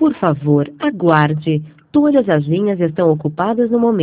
Por favor, aguarde. Todas as linhas estão ocupadas no momento.